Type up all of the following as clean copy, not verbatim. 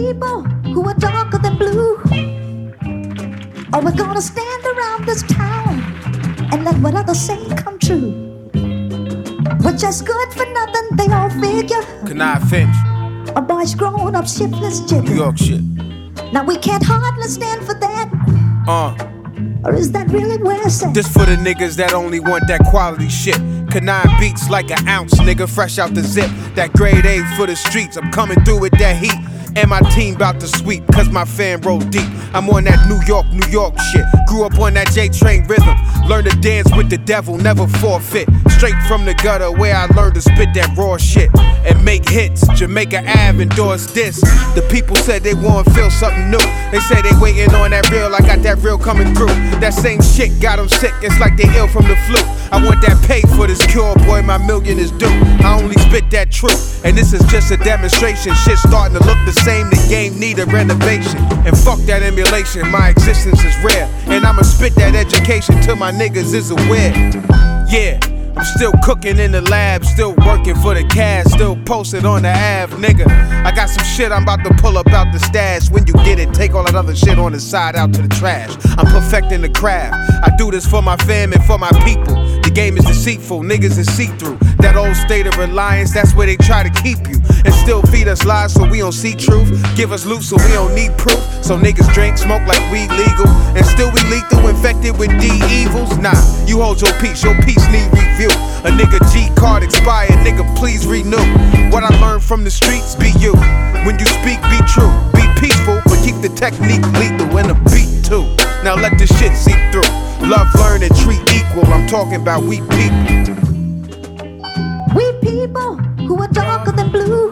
people who are darker than blue, or we're gonna stand around this town and let what others say come true. We're just good for nothing, they all figure. Kanai Finch. A boy's grown up, shiftless jigger. New York shit. Now we can't hardly stand for that. Or is that really where it's at? This for the niggas that only want that quality shit. Kanai beats like an ounce, nigga, fresh out the zip. That grade A for the streets, I'm coming through with that heat. And my team bout to sweep, cause my fan roll deep. I'm on that New York shit. Grew up on that J-Train rhythm. Learn to dance with the devil, never forfeit. Straight from the gutter where I learned to spit that raw shit and make hits. Jamaica Ave endorsed this. The people said they wanna feel something new. They say they waiting on that real, I got that real coming through. That same shit got them sick, it's like they ill from the flu. I want that paid for this cure, boy, my million is due. I only spit that truth, and this is just a demonstration. Shit starting to look the same, the game need a renovation. And fuck that emulation, my existence is rare. And I'ma spit that education till my niggas is aware. Yeah, I'm still cooking in the lab, still working for the cash, still posted on the Ave, nigga. I got some shit I'm about to pull up out the stash. When you get it, take all that other shit on the side out to the trash. I'm perfecting the craft. I do this for my fam and for my people. The game is deceitful, niggas is see-through. That old state of reliance, that's where they try to keep you. And still feed us lies so we don't see truth. Give us loot so we don't need proof. So niggas drink, smoke like weed legal. And still we lethal, infected with D evils. Nah, you hold your peace need review. A nigga G card expired, nigga please renew. What I learned from the streets, be you. When you speak, be true. Be peaceful, but keep the technique lethal and a beat too. Now let the shit seep through. Love, learn, and treat equal. I'm talking about we people. We people who are darker than blue,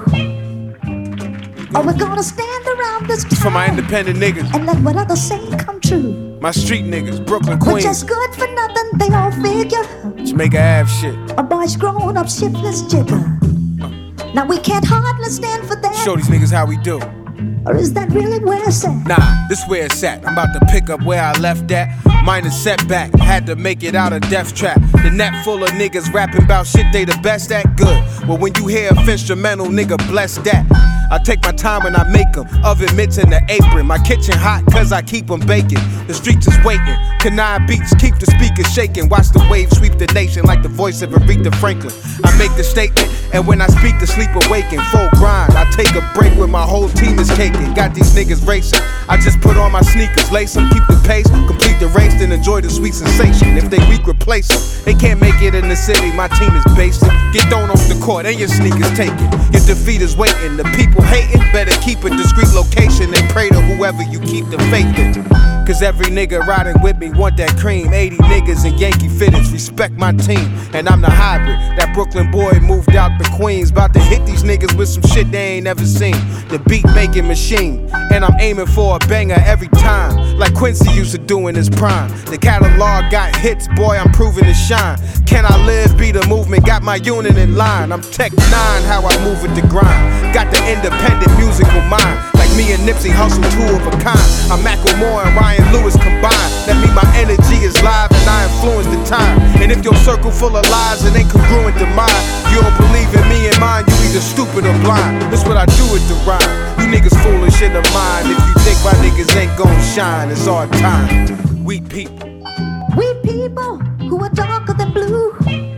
or we're gonna stand around this town for my independent niggas and let what others say come true. My street niggas, Brooklyn, Queens. We're just good for nothing, they all figure. Jamaica Ave shit. A boy's grown up, shiftless jigger. Now we can't hardly stand for that. Show these niggas how we do. Or is that really where it's at? Nah, this where it's at. I'm about to pick up where I left at. Minor setback, had to make it out of death trap. The net full of niggas rapping about shit they the best at. Good. Well, when you hear a instrumental, nigga, bless that. I take my time when I make them. Oven mitts in the apron. My kitchen hot cause I keep them baking. The streets is waiting. Kanai beats keep the speakers shaking. Watch the waves sweep the nation like the voice of Aretha Franklin. I make the statement, and when I speak, the sleep awaken. Full grind. I take a break when my whole team is caking. Got these niggas racing. I just put on my sneakers, lace them, keep the pace, complete the race, then enjoy the sweet sensation. If they weak, replace them. They can't make it in the city, my team is basic. Get thrown off the court and your sneakers taken. Your defeat is waiting. The people hating, better keep a discreet location and pray to whoever you keep the faith in. Cause every nigga riding with me want that cream. 80 niggas in Yankee fitteds, respect my team. And I'm the hybrid, that Brooklyn boy moved out to Queens. About to hit these niggas with some shit they ain't never seen. The beat making machine, and I'm aiming for a banger every time, like Quincy used to do in his prime. The catalog got hits, boy, I'm proving to shine. Can I live, be the movement, got my unit in line. I'm Tech 9, how I move with the grind. Got the independent musical mind, like me and Nipsey hustle two of a kind. I'm Macklemore and Ryan Lewis combined. That mean my energy is live and I influence the time. And if your circle full of lies and ain't congruent to mine, you don't believe in me and mine, you either stupid or blind. That's what I do with the rhyme. You niggas foolish in the mind. If you think my niggas ain't gon' shine, it's our time. We people. We people who are darker than blue,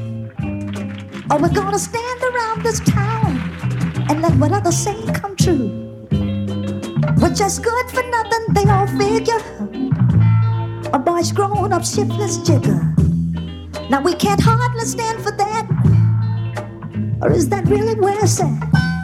or we're gonna stand around this town and let what others say come true. We're just good for nothing, they all figure. A boy's grown up, shiftless jigger. Now we can't hardly stand for that. Or is that really where it's at?